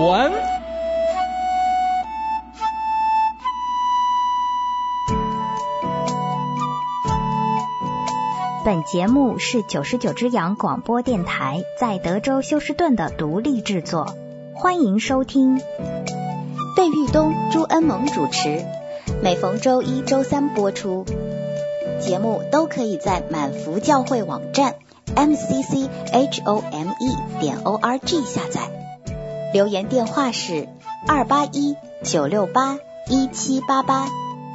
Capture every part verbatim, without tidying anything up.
文。 本节目是九十九只羊广播电台在德州休斯顿的独立制作，欢迎收听。费玉东、朱恩萌主持，每逢周一、周三播出。节目都可以在满福教会网站 m c c h o m e 点 o r g 下载。留言电话是二八一九六八一七八八。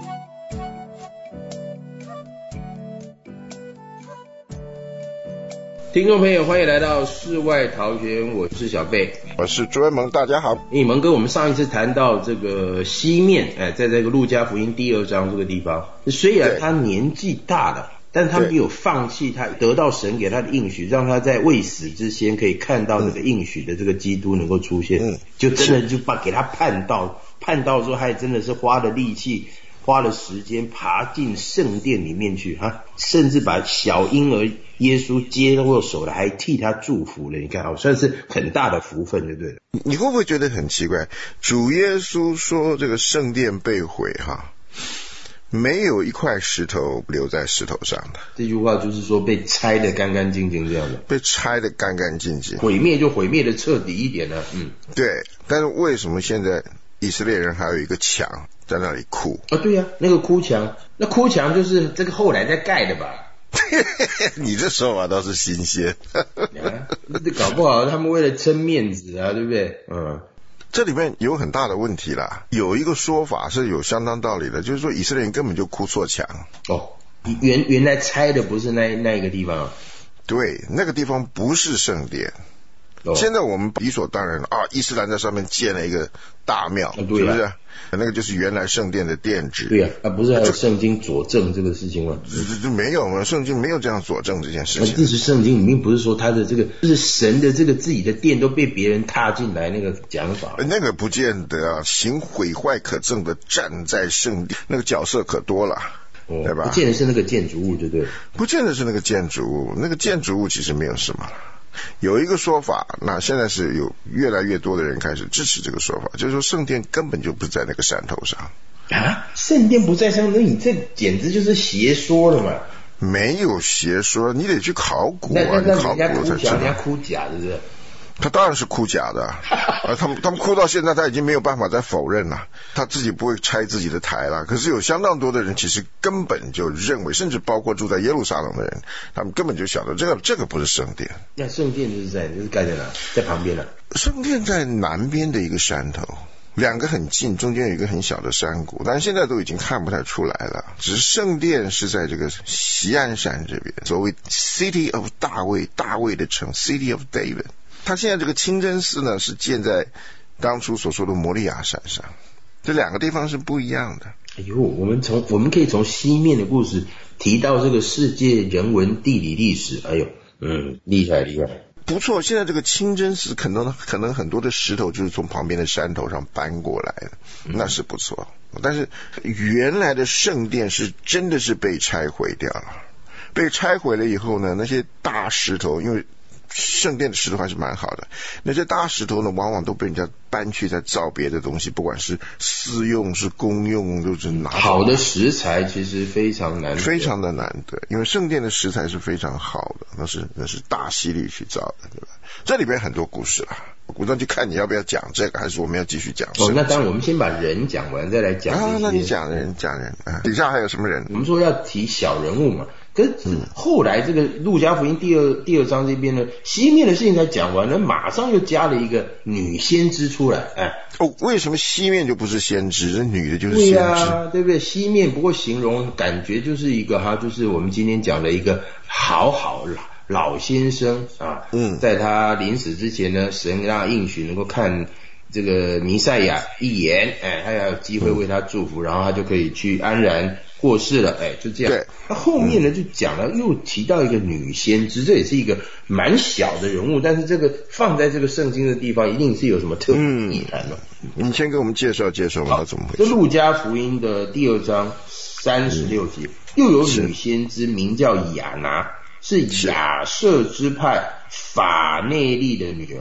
听众朋友，欢迎来到世外桃源，我是小贝， 我是朱恩萌，大家好。 你蒙哥，我们上一次谈到这个西面，哎，在这个路加福音第二章这个地方，虽然他年纪大了，但他没有放弃他得到神给他的应许，让他在未死之前可以看到这个应许的这个基督能够出现，嗯、就真的就把给他盼到，盼到说他也真的是花了力气。花了时间爬进圣殿里面去哈，甚至把小婴儿耶稣接过手了，还替他祝福了。你看，算是很大的福分，对不对？ 你会不会觉得很奇怪？主耶稣说这个圣殿被毁哈，没有一块石头留在石头上的。 这句话就是说被拆得干干净净这样的， 被拆得干干净净， 毁灭就毁灭的彻底一点了。嗯， 对。但是为什么现在以色列人还有一个墙在那里哭啊？对呀、啊，那个哭墙，那哭墙就是这个后来在盖的吧？ 你这说法倒是新鲜。 啊，搞不好他们为了撑面子啊，对不对？嗯， 这里面有很大的问题啦。有一个说法是有相当道理的，就是说以色列人根本就哭错墙。 哦，原原来拆的不是那那一个地方。 对，那个地方不是圣殿。 哦、 现在我们理所当然啊，伊斯兰在上面建了一个大庙，啊对啊、是不是？那个就是原来圣殿的殿址。 对呀、啊，啊不是还有圣经佐证这个事情吗？ 这这没有嘛，圣经没有这样佐证这件事情。 这是圣经里面不是说他的这个就是神的这个自己的殿都被别人踏进来那个讲法。 那个不见得啊，行毁坏可憎的站在圣殿，那个角色可多了。 哦、 对吧？ 不见得是那个建筑物，对不对？ 不见得是那个建筑物，那个建筑物其实没有什么。有一个说法，那现在是有越来越多的人开始支持这个说法，就是说圣殿根本就不在那个山头上啊！圣殿不在山头，那你这简直就是邪说了嘛！ 没有邪说，你得去考古啊， 那那你考古了才知道。 人家哭假的是。 他当然是哭假的，啊，他们他们哭到现在，他已经没有办法再否认了，他自己不会拆自己的台了。可是有相当多的人其实根本就认为，甚至包括住在耶路撒冷的人，他们根本就晓得这个这个不是圣殿。 那圣殿就是在就是盖在哪？在旁边了。 圣殿在南边的一个山头，两个很近，中间有一个很小的山谷，但是现在都已经看不太出来了。只是圣殿是在这个锡安山这边，所谓 City of 大卫，大卫的城 City of David。他现在这个清真寺呢，是建在当初所说的摩利亚山上，这两个地方是不一样的。 哎呦，我们从我们可以从西面的故事提到这个世界人文地理历史，哎呦，嗯，厉害厉害， 不错。现在这个清真寺可能可能很多的石头就是从旁边的山头上搬过来的，那是不错。但是原来的圣殿是真的是被拆毁掉了，被拆毁了以后呢，那些大石头因为圣殿的石头还是蛮好的，那些大石头呢，往往都被人家搬去再造别的东西，不管是私用是公用，都是拿好的石材其实非常难得， 非常的难得，因为圣殿的石材是非常好的，那是那是大溪里去造的，对吧？这里边很多故事啦，我那就看你要不要讲这个，还是我们要继续讲。 哦，那当然我们先把人讲完，再来讲啊。那你讲人讲人啊，底下还有什么人？ 我们说要提小人物嘛。可是后来这个路加福音第二第二章这边呢，西面的事情才讲完了，马上又加了一个女先知出来，哎， 哦，为什么西面就不是先知，这女的就是先知？ 对啊，对不对？西面不过形容感觉就是一个哈，就是我们今天讲的一个好好老老先生啊，嗯，在他临死之前呢，神让他应许能够看这个弥赛亚一眼，哎，他要有机会为他祝福，嗯、然后他就可以去安然过世了，哎，就这样。对，那后面呢就讲了，又提到一个女先知，这也是一个蛮小的人物，但是这个放在这个圣经的地方，一定是有什么特别意涵的。 嗯，你先给我们介绍介绍吧，怎么回事？ 这路加福音的第二章三十六节，嗯、又有女先知名叫雅拿，是亚舍支派法内利的女儿。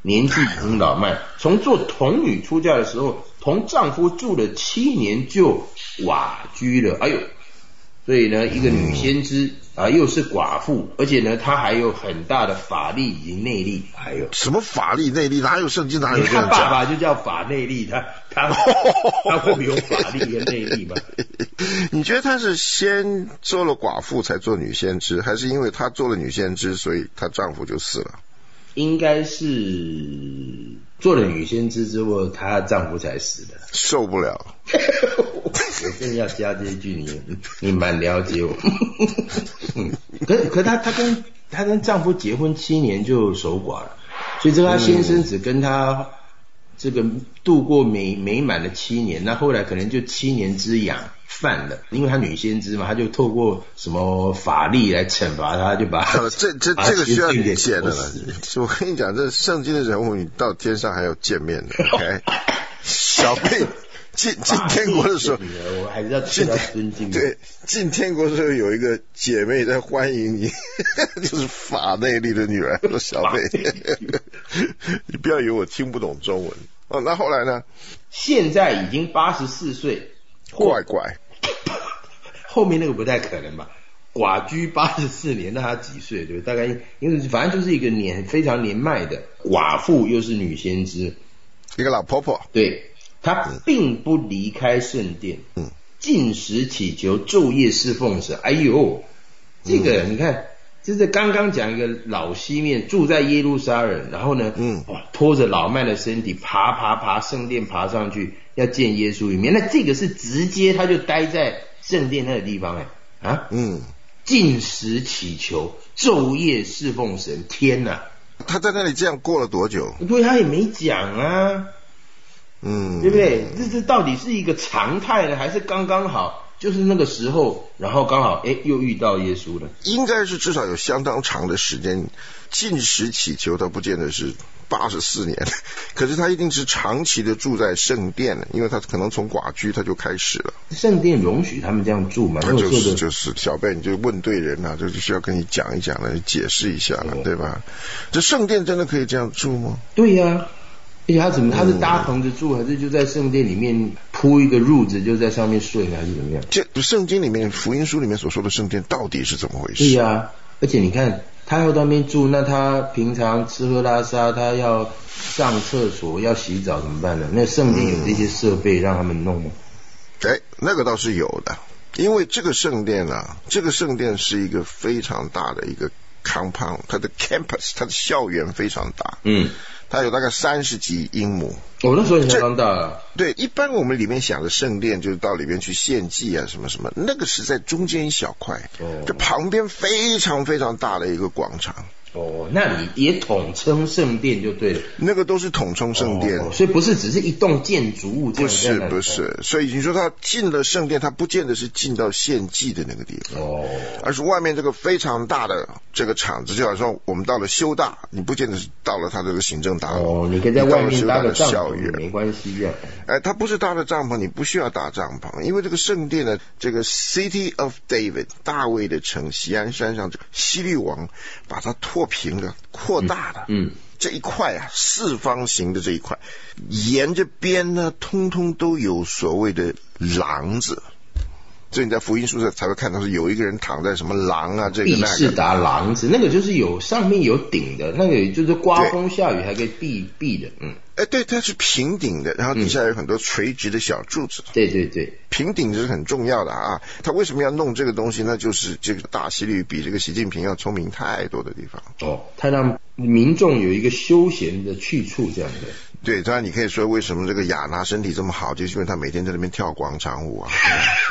年纪已经老迈，从做童女出嫁的时候，同丈夫住了七年就寡居了。哎呦，所以呢，一个女先知啊，又是寡妇，而且呢，她还有很大的法力以及内力。还有什么法力内力？哪有圣经哪有这样讲？ 他爸爸就叫法内力，他他他会有法力跟内力吗？ 你觉得他是先做了寡妇才做女先知，还是因为她做了女先知，所以她丈夫就死了？ 应该是做了女先知之后，她丈夫才死的， 受不了。 我真要加这一句，你你蛮了解我。可可她她跟她跟丈夫结婚七年就守寡了，所以这个她先生只跟她这个度过美美满的七年，那后来可能就七年之痒犯了，因为她女先知嘛，她就透过什么法力来惩罚她，就把她这这这个需要理解的了。我跟你讲，这圣经的人物，你到天上还有见面的。OK， 小贝进进天国的时候， 我还是要对她尊敬。 对，进天国的时候有一个姐妹在欢迎你，就是法内力的女儿，说小贝，你不要以为我听不懂中文。哦，那后来呢？ 现在已经八十四岁， 怪怪。 后面那个不太可能吧？寡居八十四年，那他几岁？对不对？大概因为反正就是一个年非常年迈的寡妇，又是女先知， 一个老婆婆。 对，她并不离开圣殿，嗯，禁食祈求，昼夜侍奉神。哎呦，这个、嗯、你看，就是刚刚讲一个老西面住在耶路撒冷，然后呢，嗯，哇，拖着老迈的身体爬爬爬圣殿爬上去，要见耶稣一面。那这个是直接他就待在圣殿那个地方，哎啊，嗯，禁食祈求，昼夜侍奉神。天哪， 他在那里这样过了多久？ 对，他也没讲啊，嗯，对不对？这这到底是一个常态呢，还是刚刚好？就是那个时候，然后刚好哎又遇到耶稣了。 应该是至少有相当长的时间禁食祈求，他不见得是八十四年，可是他一定是长期的住在圣殿了，因为他可能从寡居他就开始了。 圣殿容许他们这样住吗？ 那就是就是小贝，你就问对人了、啊，就是需要跟你讲一讲了，解释一下了，对吧？这圣殿真的可以这样住吗？ 对呀、啊。而且他怎么？他是搭棚子住，还是就在圣殿里面铺一个褥子，就在上面睡，还是怎么样？ 这圣经里面、福音书里面所说的圣殿到底是怎么回事？ 对呀、啊，而且你看，他要到那边住，那他平常吃喝拉撒，他要上厕所、要洗澡怎么办呢？那圣殿有这些设备让他们弄吗？ 哎、嗯，那个倒是有的，因为这个圣殿啊，这个圣殿是一个非常大的一个 compound， 它的 campus， 它的校园非常大，嗯。它有大概三十几英亩， 哦，那时候相当大啊。 对，一般我们里面想的圣殿就是到里面去献祭啊，什么什么，那个是在中间一小块，哦，这旁边非常非常大的一个广场。 哦，那你也统称圣殿就对了。 那个都是统称圣殿， 哦，所以不是只是一栋建筑物这样。 不是不是，所以你说他进了圣殿，他不见得是进到献祭的那个地方，哦，而是外面这个非常大的这个场子，就好像我们到了修大，你不见得是到了他这个行政大楼， 哦，你可以在外面搭个帐篷，没关系这样。 哎，他不是搭的帐篷，你不需要搭帐篷，因为这个圣殿呢，这个 City of David 大卫的城，锡安山上这个希律王把它拓平了，扩大了，嗯，嗯这一块啊，四方形的这一块，沿着边呢，通通都有所谓的廊子。所以你在福音书上才会看到是有一个人躺在什么廊啊，这个那个。 毕士达廊子，那个就是有上面有顶的，那个就是刮风下雨还可以避避的，嗯。 哎，对，它是平顶的，然后底下有很多垂直的小柱子。 嗯、对对对， 平顶是很重要的啊。他为什么要弄这个东西？那就是这个大希律比这个习近平要聪明太多的地方。 哦，他让民众有一个休闲的去处，这样的。 对，当然你可以说为什么这个亚拿身体这么好，就是因为他每天在那边跳广场舞啊。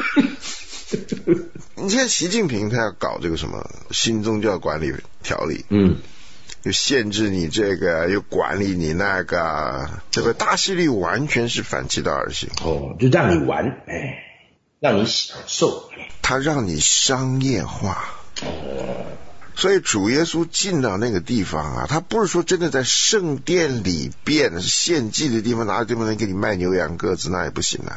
你现在习近平他要搞这个什么新宗教管理条例，嗯，又限制你这个，又管理你那个，这个大希律完全是反其道而行。 哦，就让你玩，哎，让你享受， 他让你商业化。哦。所以主耶稣进到那个地方啊，他不是说真的在圣殿里边献祭的地方，哪有地方能给你卖牛羊鸽子，那也不行啊。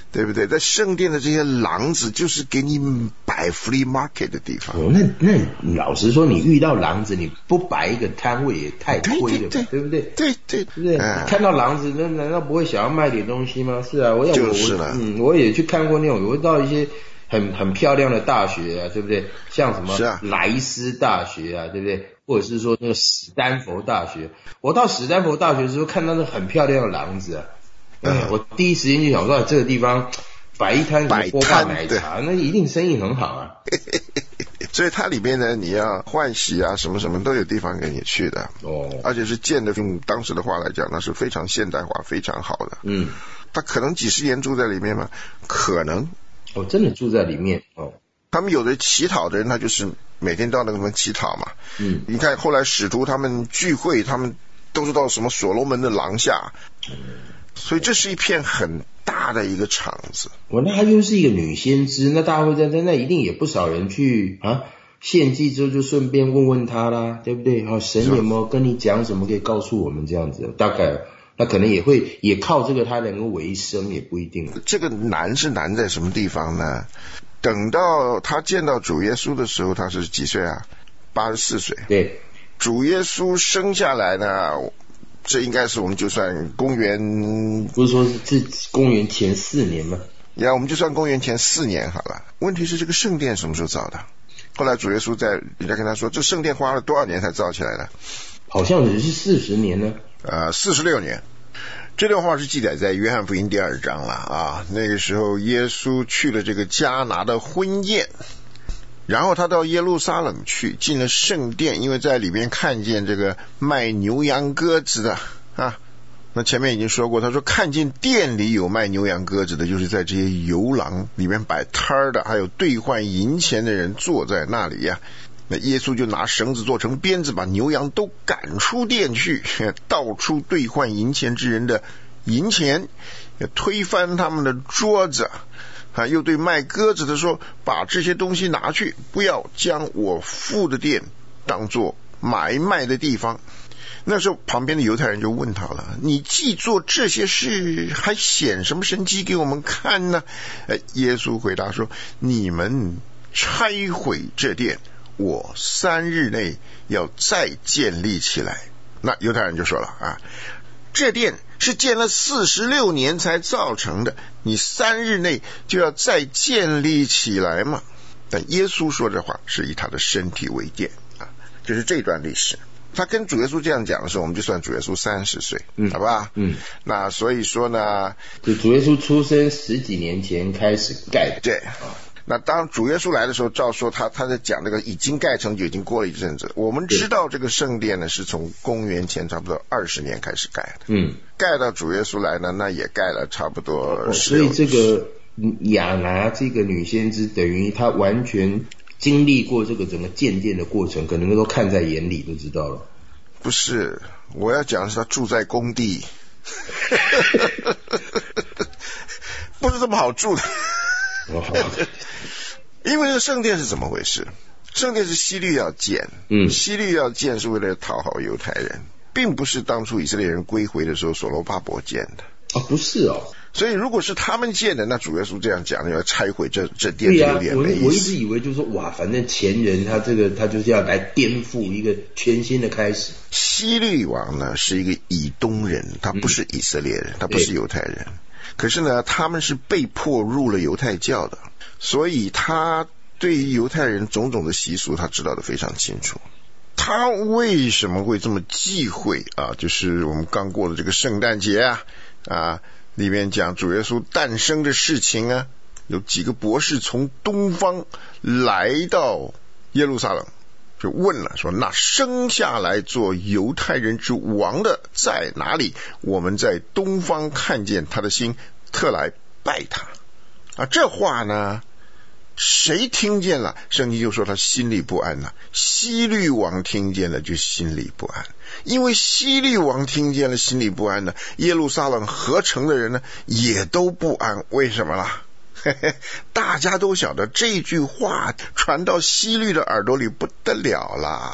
对不对？在圣殿的这些廊子就是给你摆 free market 的地方。 哦，那那老实说，你遇到廊子，你不摆一个摊位也太亏了吧，对, 对, 对不对？ 对对对不对？嗯、看到廊子，那难道不会想要卖点东西吗？是啊，我要就是了。 嗯，我也去看过那种，我到一些很很漂亮的大学啊，对不对？像什么莱斯大学啊，对不对？或者是说那个史丹佛大学，我到史丹佛大学的时候看到那很漂亮的廊子啊。嗯，我第一时间就想说，这个地方摆一摊波霸奶茶，那一定生意很好啊。 所以它里面呢，你要换洗啊，什么什么都有地方给你去的。哦，而且是建的，用当时的话来讲，那是非常现代化、非常好的。嗯，他可能几十年住在里面吗？可能。 哦，真的住在里面哦。 他们有的乞讨的人，他就是每天到那个地方乞讨嘛。嗯，你看后来使徒他们聚会，他们都是到什么所罗门的廊下。嗯。所以这是一片很大的一个场子。 哦，那她又是一个女先知，那大会在那一定也不少人去啊献祭之后就顺便问问她啦，对不对？啊，神有没有跟你讲什么可以告诉我们这样子？大概那可能也会也靠这个她能够为生，也不一定。 这个难是难在什么地方呢？等到他见到主耶稣的时候，他是几岁啊？八十四岁。 对， 主耶稣生下来呢？这应该是我们就算公元， 不是说是公元前四年吗？ 呀，我们就算公元前四年好了。问题是这个圣殿什么时候造的？后来主耶稣在人家跟他说，这圣殿花了多少年才造起来的？ 好像只是四十年呢。 呃，四十六年。这段话是记载在约翰福音第二章了啊。那个时候耶稣去了这个迦拿的婚宴。然后他到耶路撒冷去，进了圣殿，因为在里面看见这个卖牛羊鸽子的啊。那前面已经说过，他说看见店里有卖牛羊鸽子的，就是在这些游廊里面摆摊的，还有兑换银钱的人坐在那里呀、啊。那耶稣就拿绳子做成鞭子，把牛羊都赶出店去，到处兑换银钱之人的银钱，推翻他们的桌子。啊，又对卖鸽子的说，把这些东西拿去，不要将我父的店当作买卖的地方。那时候旁边的犹太人就问他了，你既做这些事，还显什么神迹给我们看呢？耶稣回答说，你们拆毁这殿，我三日内要再建立起来。那犹太人就说了啊，这殿是建了四十六年才造成的，你三日内就要再建立起来嘛？但耶稣说这话是以他的身体为殿啊，就是这段历史。他跟主耶稣这样讲的时候，我们就算主耶稣三十岁，嗯，好吧？嗯，那所以说呢， 就主耶稣出生十几年前开始盖的， 对。那当主耶稣来的时候，照说他他在讲这个已经盖成就已经过了一阵子。我们知道这个圣殿呢是从公元前差不多二十年开始盖的，嗯，盖到主耶稣来呢，那也盖了差不多十六、哦。 所以这个亚拿这个女先知等于她完全经历过这个整个建殿的过程，可能都看在眼里，都知道了。 不是，我要讲的是他住在工地，不是这么好住的。因为这圣殿是怎么回事？圣殿是希律要建，嗯，希律要建是为了讨好犹太人，并不是当初以色列人归回的时候所罗巴伯建的。 哦，不是哦。 所以如果是他们建的，那主耶稣这样讲要拆毁这这殿就有点没意思。 我我一直以为就是说，哇，反正前人他这个他就是要来颠覆一个全新的开始。 希律王呢是一个以东人，他不是以色列人，嗯、他不是犹太人。可是呢，他们是被迫入了犹太教的，所以他对于犹太人种种的习俗，他知道的非常清楚。他为什么会这么忌讳啊？就是我们刚过的这个圣诞节啊，啊，里面讲主耶稣诞生的事情啊，有几个博士从东方来到耶路撒冷，就问了说，那生下来做犹太人之王的在哪里？我们在东方看见他的心，特来拜他啊。这话呢谁听见了，圣经就说他心里不安了。希律王听见了就心里不安，因为希律王听见了心里不安呢，耶路撒冷合城的人呢也都不安。为什么啦？嘿嘿，大家都晓得这句话传到希律的耳朵里不得了啦。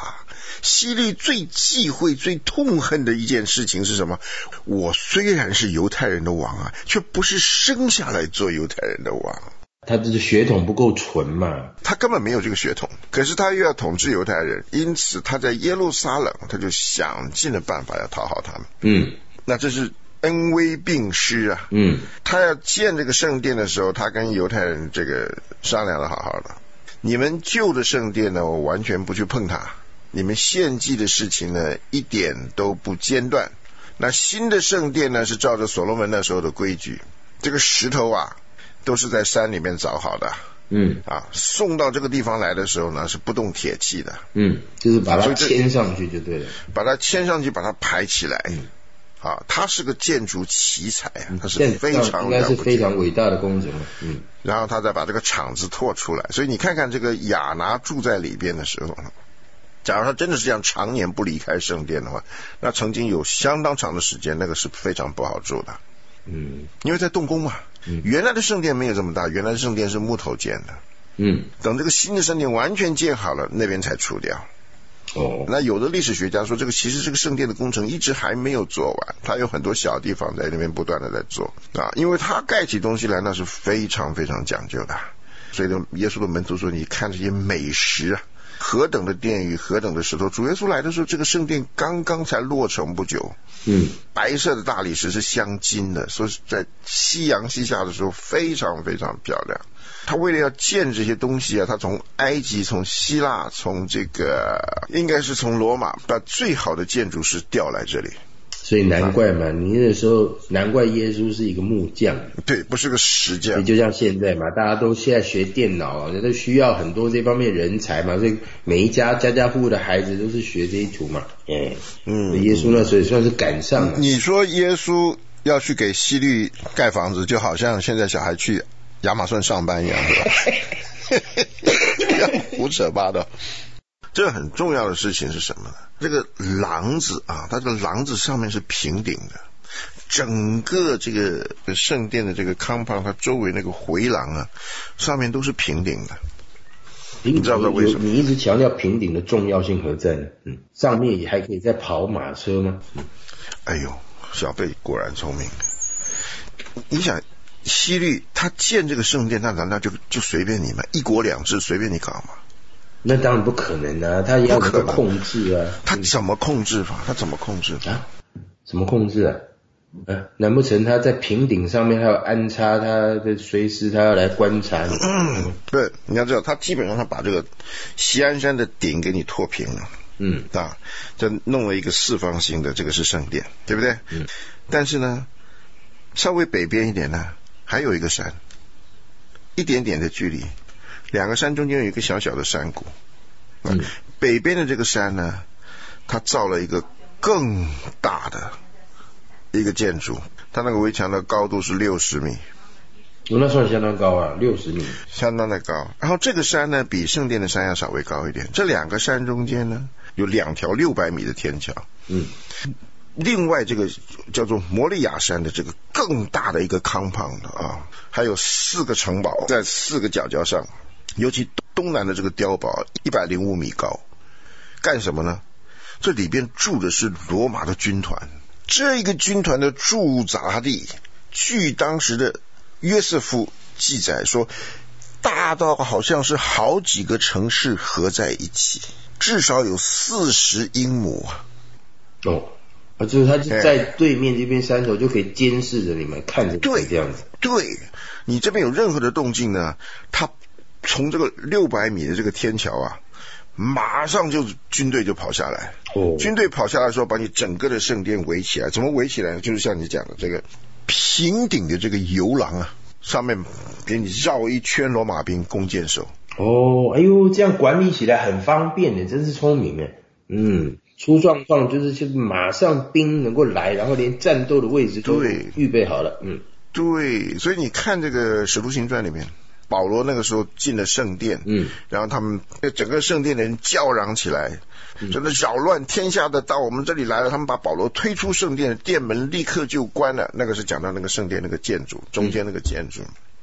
希律最忌讳最痛恨的一件事情是什么？我虽然是犹太人的王啊，却不是生下来做犹太人的王。 他这个血统不够纯嘛， 他根本没有这个血统，可是他又要统治犹太人，因此他在耶路撒冷他就想尽了办法要讨好他们。 嗯， 那这是恩威并施啊。 嗯， 他要建这个圣殿的时候，他跟犹太人这个商量的好好的，你们旧的圣殿呢，我完全不去碰它，你们献祭的事情呢一点都不间断。那新的圣殿呢是照着所罗门那时候的规矩，这个石头啊都是在山里面凿好的。 嗯啊，送到这个地方来的时候呢是不动铁器的。 嗯，就是把它牵上去就对了， 把它牵上去，把它排起来。 嗯， 啊，它是个建筑奇才啊，它是非常应该是非常伟大的工程。嗯， 然后他再把这个厂子拓出来，所以你看看这个亚拿住在里边的时候，假如他真的是这样常年不离开圣殿的话，那曾经有相当长的时间那个是非常不好住的。 嗯， 因为在动工嘛。嗯，原来的圣殿没有这么大，原来的圣殿是木头建的。 嗯， 等这个新的圣殿完全建好了，那边才除掉。 哦， 那有的历史学家说，这个其实这个圣殿的工程一直还没有做完，它有很多小地方在那边不断的在做啊，因为它盖起东西来那是非常非常讲究的。所以耶稣的门徒说，你看这些美石啊，何等的殿宇，何等的石头。主耶稣来的时候，这个圣殿刚刚才落成不久。 嗯， 白色的大理石是镶金的，所以在夕阳西下的时候非常非常漂亮。他为了要建这些东西啊，他从埃及、从希腊、从这个应该是从罗马，把最好的建筑师调来这里。 所以难怪嘛，你那时候难怪耶稣是一个木匠， 对，不是个石匠。 就像现在嘛，大家都现在学电脑，都需要很多这方面人才嘛，所以每一家家家户户的孩子都是学这一图嘛。嗯嗯，耶稣那时候也算是赶上了。 你说耶稣要去给希律盖房子，就好像现在小孩去亚马逊上班一样，对吧？胡扯八道。这很重要的事情是什么呢？这个廊子啊，它这个廊子上面是平顶的，整个这个圣殿的这个 compound 它周围那个回廊啊，上面都是平顶的。你知道不知道为什么？ 你一直强调平顶的重要性何在呢？嗯，上面也还可以再跑马车吗？嗯， 哎呦，小贝果然聪明。你想希律他建这个圣殿，那难道就就随便你吗？一国两制随便你搞吗？ 那当然不可能啊，他也要能够控制啊。 他怎么控制法？他怎么控制啊？怎么控制啊？啊，难不成他在平顶上面还要安插他的随时他要来观察你？ 嗯，对，你要知道，他基本上他把这个锡安山的顶给你拓平了。 嗯啊，这弄了一个四方形的，这个是圣殿，对不对？ 嗯。 但是呢，稍微北边一点呢，还有一个山，一点点的距离。两个山中间有一个小小的山谷。嗯，北边的这个山呢，它造了一个更大的一个建筑，它那个围墙的高度是六十米。 哦，那算相当高啊，六十米， 相当的高。然后这个山呢，比圣殿的山要稍微高一点。这两个山中间呢，有两条六百米的天桥。 嗯。 另外这个叫做摩利亚山的这个更大的一个 compound 啊，还有四个城堡在四个角角上，尤其东南的这个碉堡一百零五米高，干什么呢？这里边住的是罗马的军团，这个军团的驻扎地，据当时的约瑟夫记载说，大到好像是好几个城市合在一起，至少有四十英亩啊。 哦。啊，就是他就在对面这边山头就可以监视着你们，看着你这样子。 对，你这边有任何的动静呢，他从这个六百米的这个天桥啊，马上就军队就跑下来。 哦， 军队跑下来的时候，把你整个的圣殿围起来。怎么围起来呢？就是像你讲的这个平顶的这个游廊啊，上面给你绕一圈罗马兵弓箭手。 哦，哎呦，这样管理起来很方便的，真是聪明哎。嗯。出状况就是就马上兵能够来，然后连战斗的位置都预备好了。嗯， 对，所以你看这个《使徒行传》里面，保罗那个时候进了圣殿， 嗯， 然后他们整个圣殿的人叫嚷起来，真的扰乱天下的到我们这里来了，他们把保罗推出圣殿，殿门立刻就关了。那个是讲到那个圣殿那个建筑中间那个建筑。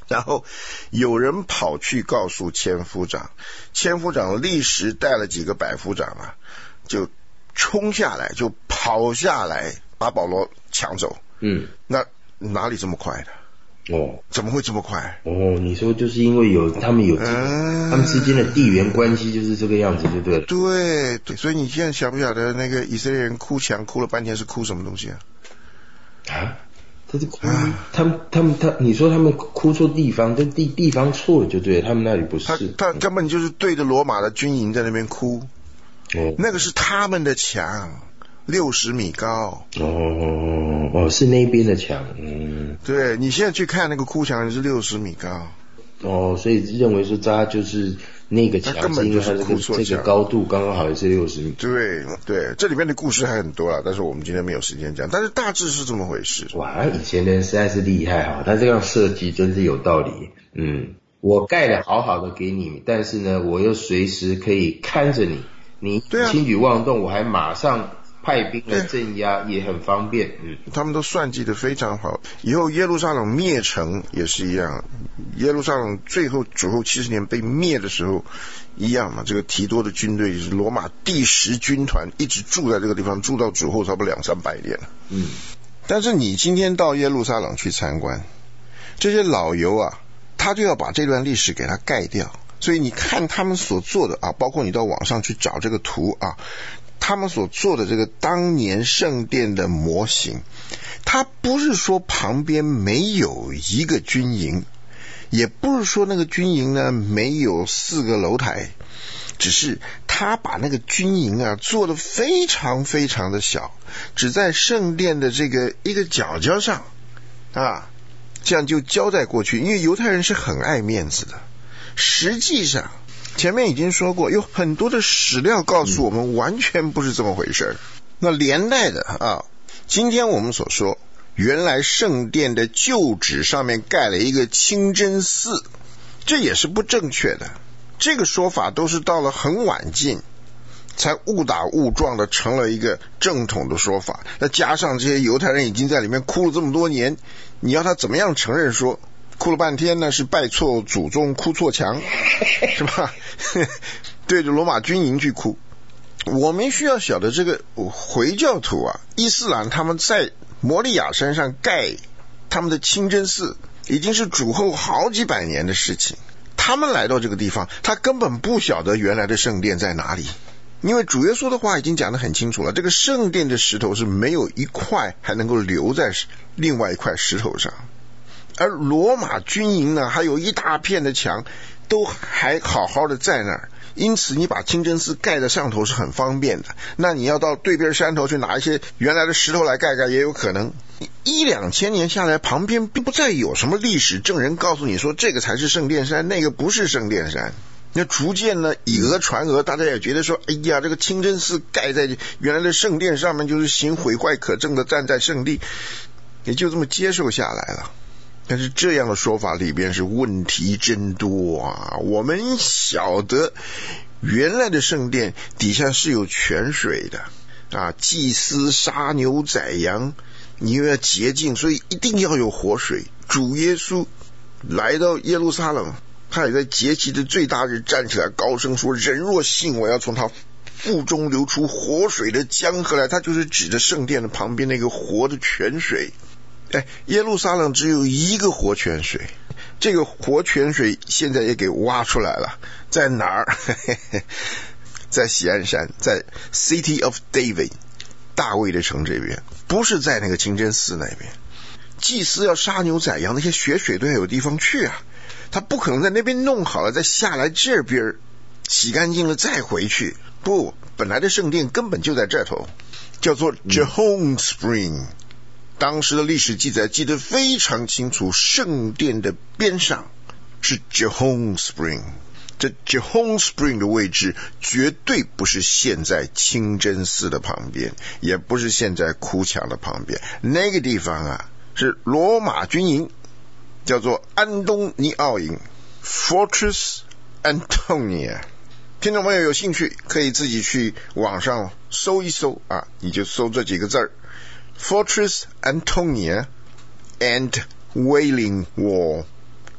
然后有人跑去告诉千夫长，千夫长立时带了几个百夫长啊，就冲下来，就跑下来把保罗抢走。 嗯， 那哪里这么快的？ 哦， 怎么会这么快？ 哦，你说就是因为有他们有、嗯、他们之间的地缘关系就是这个样子，就对了。 对对，所以你现在晓不晓得那个以色列人哭墙哭了半天是哭什么东西啊？ 啊，他是哭，啊、他们他们他，你说他们哭错地方，这地地方错了就对了，他们那里不是。 他他根本就是对着罗马的军营在那边哭。哦，那个是他们的墙。六十米高。 哦哦，是那边的墙。嗯， 对，你现在去看那个哭墙是六十米高。 哦，所以认为说它就是那个墙， 根本就是哭错墙， 这个高度刚刚好也是六十米。 对对，这里面的故事还很多啦，但是我们今天没有时间讲，但是大致是这么回事。 哇，以前的人实在是厉害哈，他这样设计真是有道理。嗯，我盖得好好的给你，但是呢，我又随时可以看着你，你轻举妄动，我还马上派兵来镇压，也很方便。嗯， 他们都算计得非常好。以后耶路撒冷灭城也是一样，耶路撒冷最后主后七十年被灭的时候一样嘛。这个提多的军队是罗马第十军团，一直住在这个地方，住到主后差不多两三百年了。嗯，但是你今天到耶路撒冷去参观，这些老犹啊，他就要把这段历史给它盖掉。所以你看他们所做的啊，包括你到网上去找这个图啊。他们所做的这个当年圣殿的模型，它不是说旁边没有一个军营，也不是说那个军营呢没有四个楼台，只是他把那个军营啊做得非常非常的小，只在圣殿的这个一个角角上啊，这样就交代过去。因为犹太人是很爱面子的，实际上前面已经说过，有很多的史料告诉我们完全不是这么回事。那连带的啊，今天我们所说原来圣殿的旧址上面盖了一个清真寺，这也是不正确的。这个说法都是到了很晚近才误打误撞的成了一个正统的说法。那加上这些犹太人已经在里面哭了这么多年，你要他怎么样承认说哭了半天呢是拜错祖宗哭错墙，是吧？对着罗马军营去哭。我们需要晓得这个回教徒啊，伊斯兰他们在摩利亚山上盖他们的清真寺已经是主后好几百年的事情。他们来到这个地方，他根本不晓得原来的圣殿在哪里，因为主耶稣的话已经讲得很清楚了，这个圣殿的石头是没有一块还能够留在另外一块石头上。而罗马军营呢，还有一大片的墙都还好好的在那儿，因此你把清真寺盖在上头是很方便的。那你要到对边山头去拿一些原来的石头来盖盖也有可能。一两千年下来，旁边并不再有什么历史证人告诉你说这个才是圣殿山，那个不是圣殿山。那逐渐呢，以讹传讹，大家也觉得说，哎呀，这个清真寺盖在原来的圣殿上面，就是行毁坏可证的站在圣地，也就这么接受下来了。但是这样的说法里边是问题真多啊！我们晓得原来的圣殿底下是有泉水的啊，祭司杀牛宰羊，你又要洁净，所以一定要有活水。主耶稣来到耶路撒冷，他也在节期的最大日站起来高声说，人若信我，要从他腹中流出活水的江河来。他就是指着圣殿的旁边那个活的泉水。哎，耶路撒冷只有一个活泉水，这个活泉水现在也给挖出来了，在哪儿？在锡安山，在 City of David 大卫的城这边，不是在那个清真寺那边。祭司要杀牛宰羊，那些血水都要有地方去啊，他不可能在那边弄好了再下来这边洗干净了再回去。不，本来的圣殿根本就在这头，叫做 Gihon Spring。当时的历史记载记得非常清楚，圣殿的边上是 Gihon Spring。 这 Gihon Spring 的位置绝对不是现在清真寺的旁边，也不是现在哭墙的旁边，那个地方啊是罗马军营，叫做安东尼奥营 Fortress Antonia。 听众朋友有兴趣可以自己去网上搜一搜啊，你就搜这几个字儿Fortress Antonia and Wailing Wall，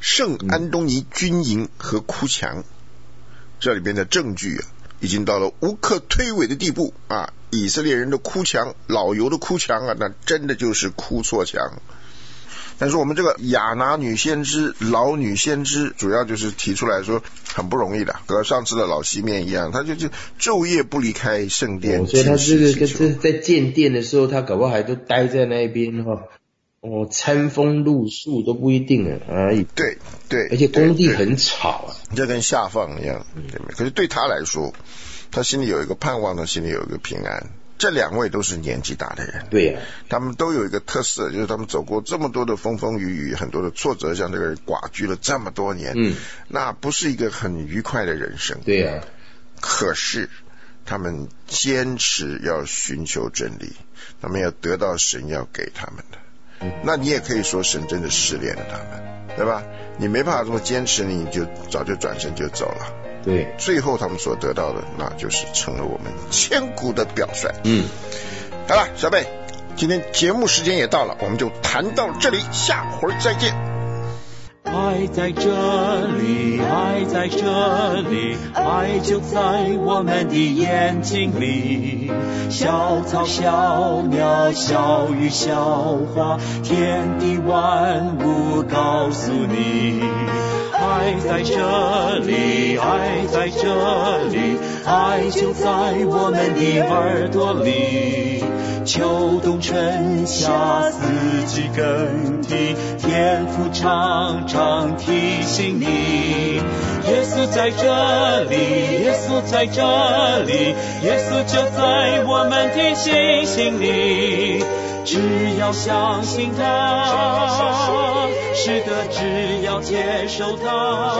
圣安东尼军营和哭墙，这里边的证据啊，已经到了无可推诿的地步啊！以色列人的哭墙，老油的哭墙啊，那真的就是哭错墙。但是我们这个亚拿女先知、老女先知，主要就是提出来说很不容易的，和上次的老西面一样，他就就昼夜不离开圣殿、 哦。所以他这个这在建殿的时候，他搞不好还都待在那边哈。哦，餐风露宿都不一定啊！哎， 对对， 而且工地很吵啊， 这跟下放一样。对，可是对他来说，他心里有一个盼望，他心里有一个平安。这两位都是年纪大的人， 对呀、啊， 他们都有一个特色，就是他们走过这么多的风风雨雨，很多的挫折，像这个人寡居了这么多年，嗯，那不是一个很愉快的人生。 对呀、啊， 可是他们坚持要寻求真理，他们要得到神要给他们的。那你也可以说神真的试炼了他们，对吧？你没办法这么坚持，你就早就转身就走了。 对， 最后他们所得到的，那就是成了我们千古的表率。 嗯， 好了，小贝，今天节目时间也到了，我们就谈到这里，下回再见。 爱在这里，爱在这里，爱就在我们的眼睛里。小草小鸟小鱼小花，天地万物告诉你，爱在这里，爱在这里，爱就在我们的耳朵里。秋冬春夏四季更替，天父常常提醒你，耶稣在这里，耶稣在这里，耶稣就在我们的心心里。只要相信他，是的，只要接受他，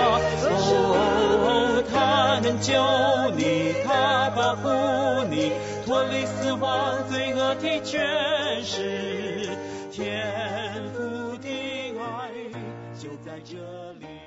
哦，他能救你，他保护你，脱离死亡罪恶的权势，天父的爱就在这里。